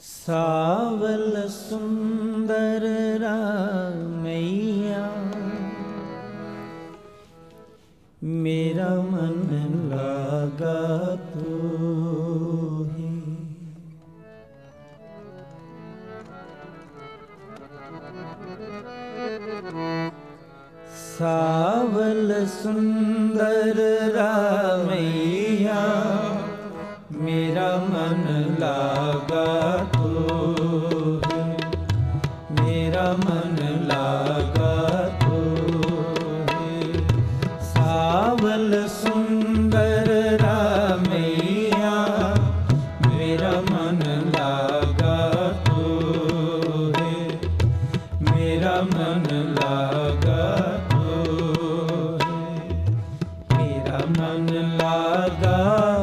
सावल सुंदर रामैया, मेरा मन लागा तू ही। सावल सुंदर रामैया, मेरा मन लागा तू ही, मेरा मन लागा तू ही। सावल सुंदर रामैया, मेरा मन लागा तू ही, मेरा मन लागा तू ही, मेरा मन लागा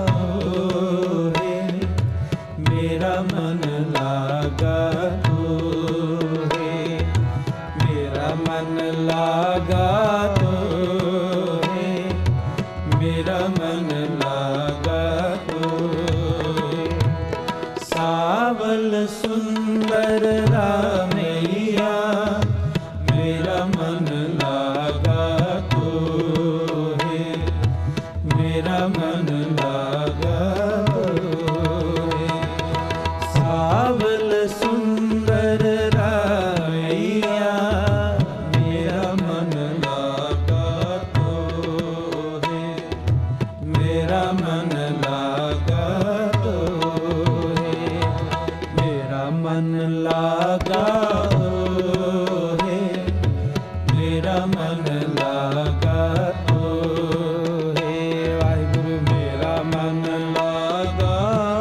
मेरा मन लागा तू है, मेरा मन लागा तू है, मेरा मन लागा तू है। सावल सुंदर रामैया, मेरा मन लागा तू है, मेरा मन लागा सावल सुंदर रामैया, मेरा मन लागा तो है, मेरा मन लागा तो है, मेरा मन लागा है, मेरा मन लागा तो है। वाहिगुरु मेरा मन लागा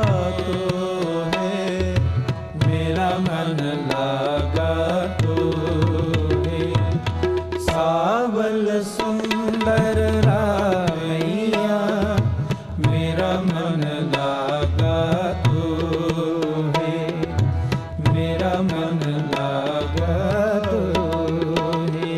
मेरा मन लागा तू है। सावल सुंदर रामैया, मेरा मन लागा तू है, मेरा मन लागा तू है।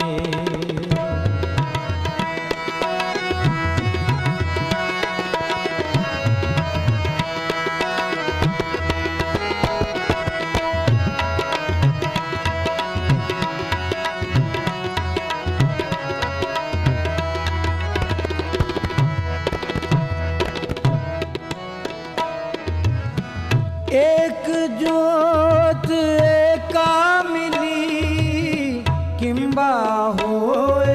एक जोत एका मिली, किंबा होए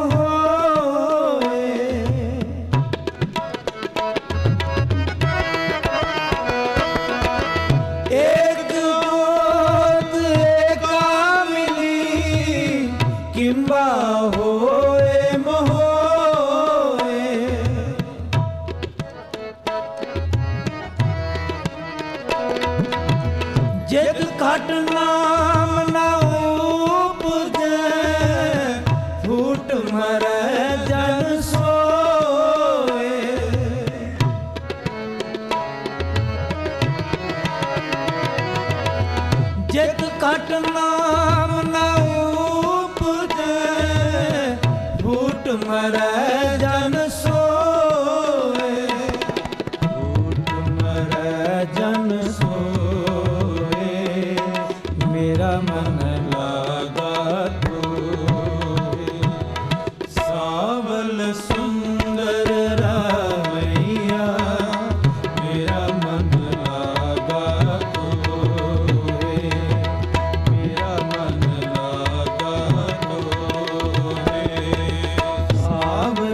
मोए। एक जोत एका मिली, किंबा होए मोए। जित घट नाम न उपजै, फूट मरै जन सोए। जित घट नाम न उपजै, फूट मरै जन सोए। फूट मरै जन सोए, मेरा मन लागा तू है। सावल सुंदर रामैया, मेरा मन लागा तू है, मेरा मन लागा तू है। सावल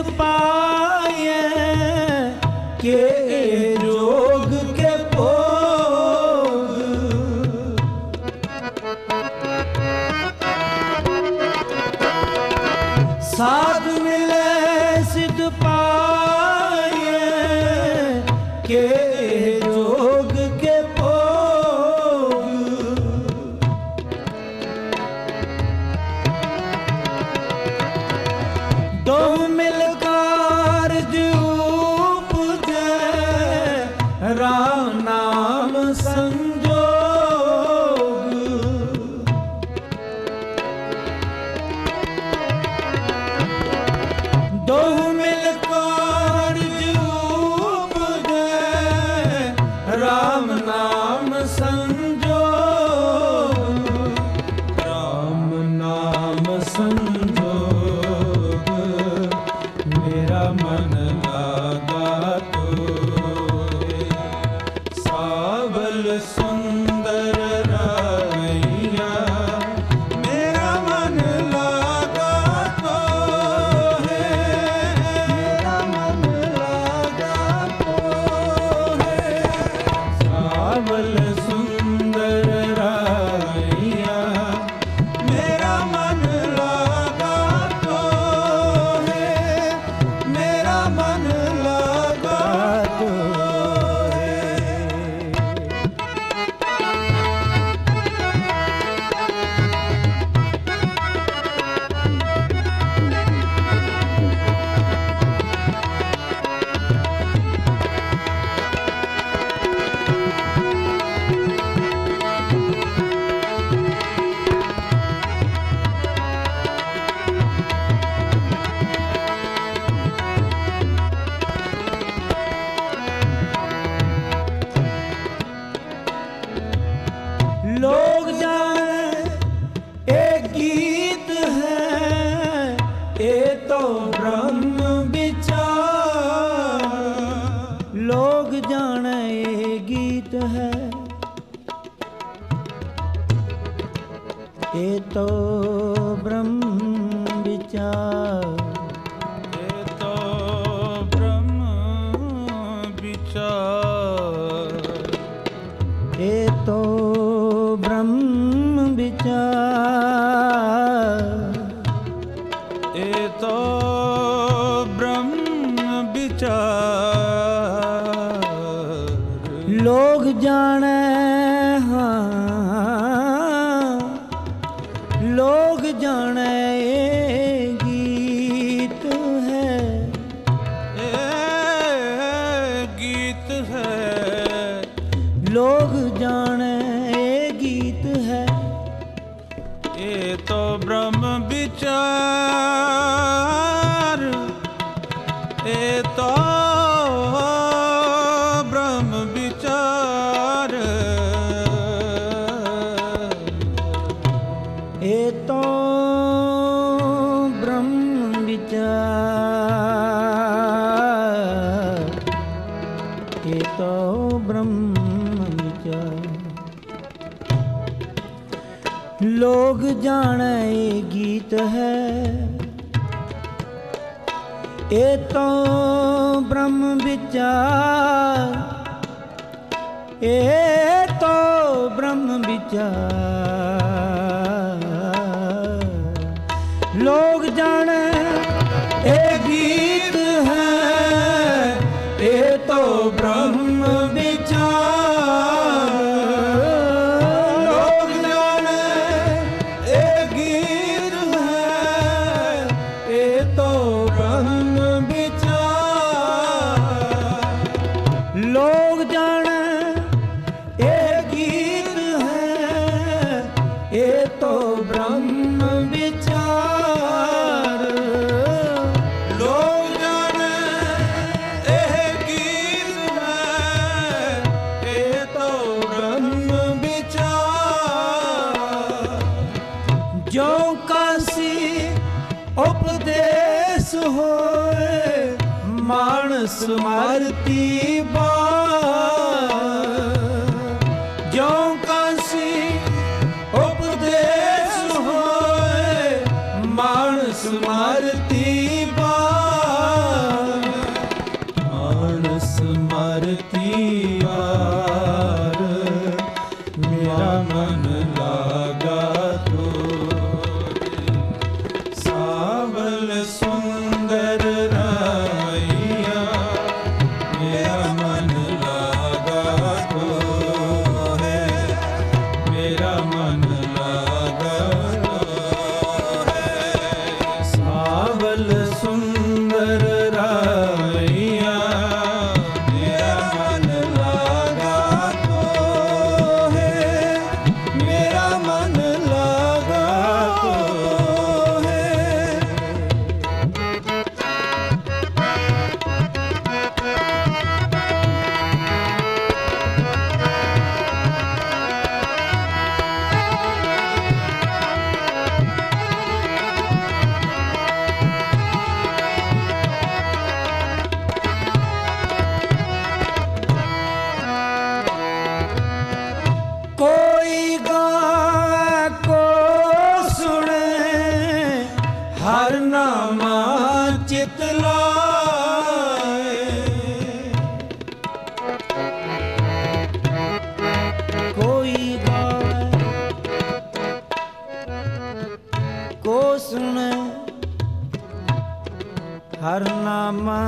पाए के जोग के भोग। साध मिले सिद्ध पाए के जोग के भोग। दो मिल कारज उपजे राम नाम संजोग। दो मिल कारज उपजे राम नाम संजोग। राम नाम संजोग मेरा मन लागा तोरे। सावल सुंदर रामैया मेरा मन लागा तोरे। मेरा मन लागा तोरे। सावल सुंदर रामैया मेरा मन लागा तोरे। मेरा मन लागा तोरे। लोग जाने एक गीत है ये तो ब्रह्म विचार। लोग जाने ये गीत है ये तो ब्रह्म विचार। ये तो ब्रह्म विचार। ये तो ब्रह्म विचार। ये तो ब्रह्म विचार। लोग जाने हाँ लोग जाने ये गीत है। ये गीत है। लोग जाने ये गीत है। ये तो ब्रह्म विचार। ये तो ब्रह्म विचार। ये तो ब्रह्म विचार। ये तो ब्रह्म विचार। लोग जाने ये गीत है। ये तो ब्रह्म विचार। ये तो ब्रह्म विचार। लोग जाने ये गीत है। ये तो ब्रह्म विचार। लोग जाने ये गीत है। ये तो ब्रह्म विचार। लोग जाने ये गीत है। ये तो ब्रह्म विचार। लोग जाने ये गीत है। ये तो ब्रह्म विचार। जो काशी उपदेश होए मानस मारती बार। जो काशी उपदेश होए मानस मारती बार।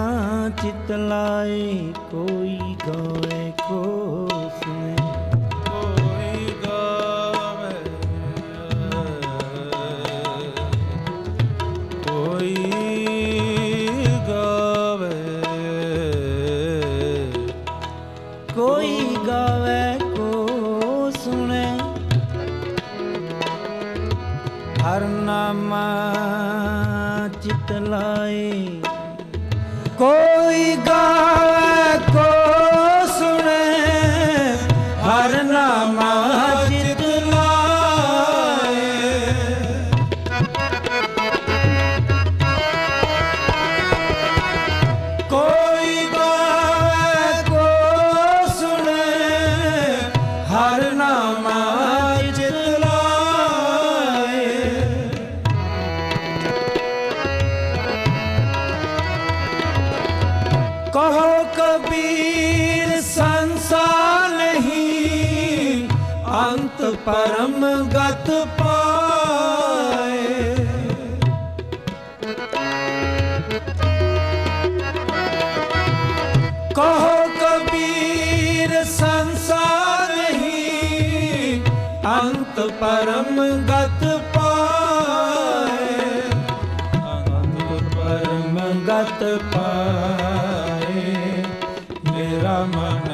चित लाए, कोई गावे को सुने। ਕੋਈ ਗਾਵੇ ਕੋਈ ਗਾਵੇ कोई गावे को सुने। हर नामा चित लाए, कोई गावे को सुने। हर नामा चित लाए, कोई गावे को सुने। हर नामा चित लाए। कहो कबीर संसार नहीं, अंत परम गत पाए। कहो कबीर संसार नहीं, अंत परम गत पाए। अंत परम गत पाए। मेरा मन